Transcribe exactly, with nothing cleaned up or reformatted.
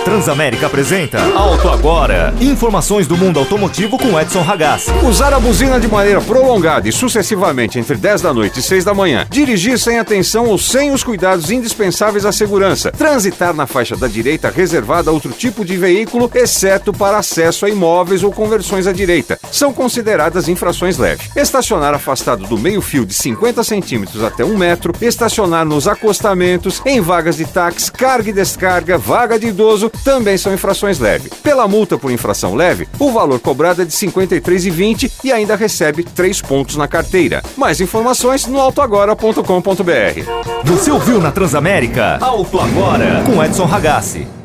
Transamérica apresenta Auto Agora. Informações do mundo automotivo com Edson Ragazzi. Usar a buzina de maneira prolongada e sucessivamente entre dez da noite e seis da manhã. Dirigir sem atenção ou sem os cuidados indispensáveis à segurança. Transitar na faixa da direita reservada a outro tipo de veículo, exceto para acesso a imóveis ou conversões à direita. São consideradas infrações leves. Estacionar afastado do meio-fio de cinquenta centímetros até um metro. Estacionar nos acostamentos, em vagas de táxi, carga e descarga, vaga de idoso, também são infrações leves. Pela multa por infração leve, o valor cobrado é de cinquenta e três reais e vinte centavos e ainda recebe três pontos na carteira. Mais informações no auto agora ponto com ponto b r. Você ouviu na Transamérica? Auto Agora, com Edson Ragazzi.